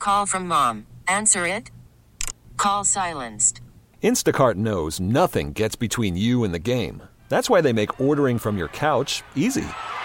Call from mom. Answer it. Call silenced. Instacart knows nothing gets between you and the game. That's why they make ordering from your couch easy.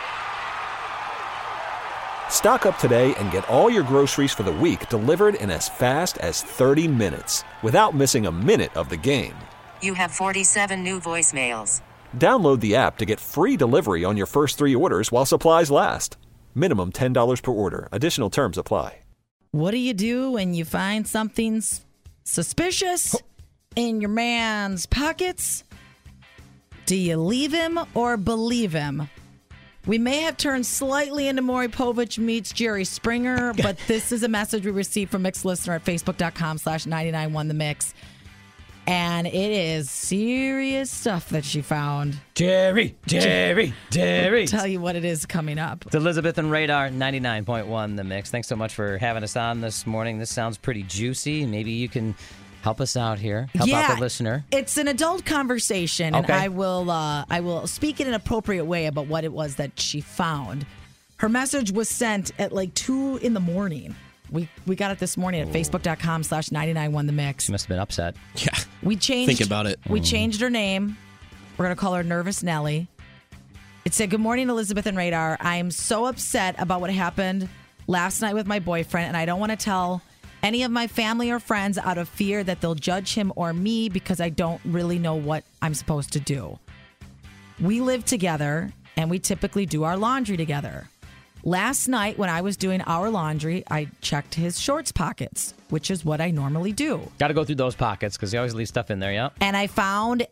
Stock up today and get all your groceries for the week delivered in as fast as 30 minutes without missing a minute of the game. You have 47 new voicemails. Download the app to get free delivery on your first 3 orders while supplies last. Minimum $10 per order. Additional terms apply. What do you do when you find something suspicious in your man's pockets? Do you leave him or believe him? We may have turned slightly into Maury Povich meets Jerry Springer, but this is a message we received from Mix Listener at Facebook.com/991TheMix. And it is serious stuff that she found. Jerry. I'll tell you what it is coming up. It's Elizabeth and Radar, 99.1 The Mix. Thanks so much for having us on this morning. This sounds pretty juicy. Maybe you can help us out here. Help out the listener. It's an adult conversation, and I will speak in an appropriate way about what it was that she found. Her message was sent at like 2 in the morning. We got it this morning at Facebook.com/991TheMix. She must have been upset. Yeah. We changed. Think about it. We changed her name. We're going to call her Nervous Nelly. It said, "Good morning, Elizabeth and Radar. I am so upset about what happened last night with my boyfriend, and I don't want to tell any of my family or friends out of fear that they'll judge him or me because I don't really know what I'm supposed to do. We live together, and we typically do our laundry together. Last night, when I was doing our laundry, I checked his shorts pockets, which is what I normally do. Got to go through those pockets because they always leave stuff in there, yeah? And I found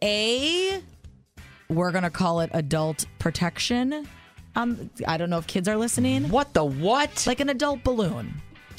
we're going to call it adult protection. I don't know if kids are listening. What the what? Like an adult balloon.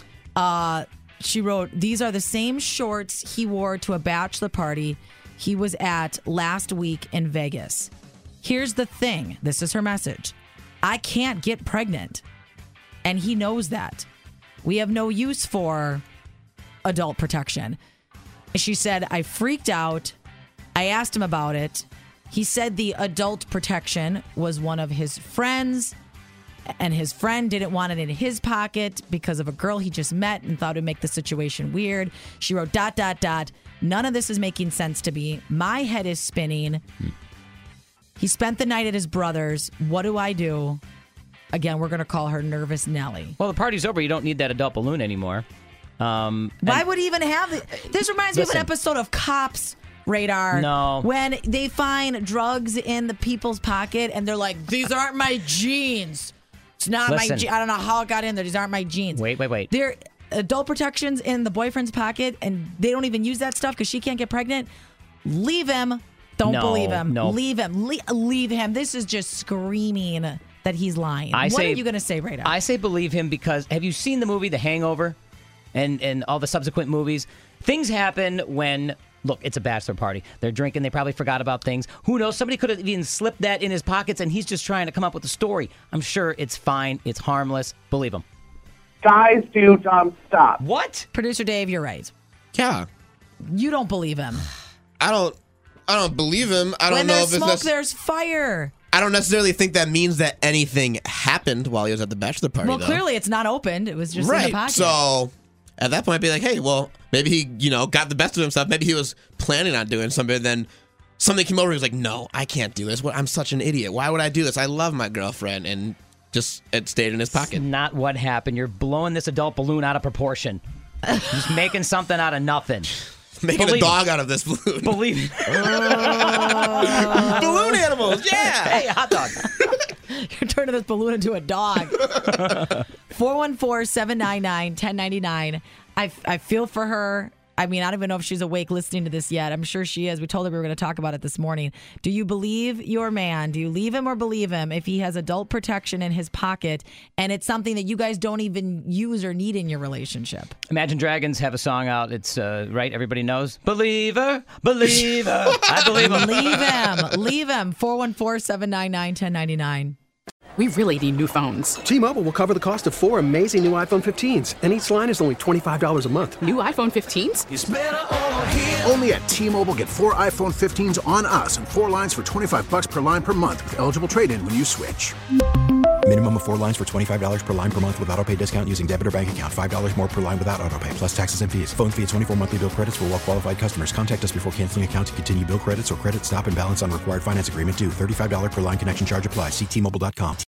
She wrote, these are the same shorts he wore to a bachelor party he was at last week in Vegas. Here's the thing. This is her message. I can't get pregnant. And he knows that. We have no use for adult protection. She said, I freaked out. I asked him about it. He said the adult protection was one of his friends, and his friend didn't want it in his pocket because of a girl he just met and thought it would make the situation weird. She wrote, ... None of this is making sense to me. My head is spinning. He spent the night at his brother's. What do I do? Again, we're going to call her Nervous Nelly. Well, the party's over. You don't need that adult balloon anymore. Why would he even have it? This reminds me of an episode of Cops, Radar. No. When they find drugs in the people's pocket and they're like, these aren't my jeans. It's not my jeans. I don't know how it got in there. These aren't my jeans. Wait. They're adult protections in the boyfriend's pocket, and they don't even use that stuff because she can't get pregnant. Leave him. Don't believe him. No. Leave him. Leave him. This is just screaming that he's lying. What are you going to say, Radar? I say believe him because have you seen the movie The Hangover and all the subsequent movies? Things happen when, look, it's a bachelor party. They're drinking. They probably forgot about things. Who knows? Somebody could have even slipped that in his pockets, and he's just trying to come up with a story. I'm sure it's fine. It's harmless. Believe him. Guys do dumb stuff. What? Producer Dave, you're right. Yeah. You don't believe him. I don't believe him. I don't know if When there's smoke, there's fire. I don't necessarily think that means that anything happened while he was at the bachelor party. Well, clearly it's not opened. It was just in the pocket. So at that point, I'd be like, hey, well, maybe he, got the best of himself. Maybe he was planning on doing something. Then something came over. He was like, no, I can't do this. I'm such an idiot. Why would I do this? I love my girlfriend. And just it stayed in his pocket. It's not what happened. You're blowing this adult balloon out of proportion. Just making something out of nothing. Making a dog out of this balloon. Believe me. Balloon animals, yeah. Hey, hot dog. You're turning this balloon into a dog. 414-799-1099. I feel for her. I mean, I don't even know if she's awake listening to this yet. I'm sure she is. We told her we were going to talk about it this morning. Do you believe your man? Do you leave him or believe him if he has adult protection in his pocket and it's something that you guys don't even use or need in your relationship? Imagine Dragons have a song out. It's, right, everybody knows. Believer. I believe him. Leave him. 414-799-1099. We really need new phones. T-Mobile will cover the cost of 4 amazing new iPhone 15s, and each line is only $25 a month. New iPhone 15s? It's better over here. Only at T-Mobile, get 4 iPhone 15s on us and 4 lines for $25 per line per month with eligible trade-in when you switch. Minimum of 4 lines for $25 per line per month with autopay discount using debit or bank account. $5 more per line without autopay, plus taxes and fees. Phone fee at 24 monthly bill credits for well-qualified customers. Contact us before canceling account to continue bill credits or credit stop and balance on required finance agreement due. $35 per line connection charge applies. See T-Mobile.com.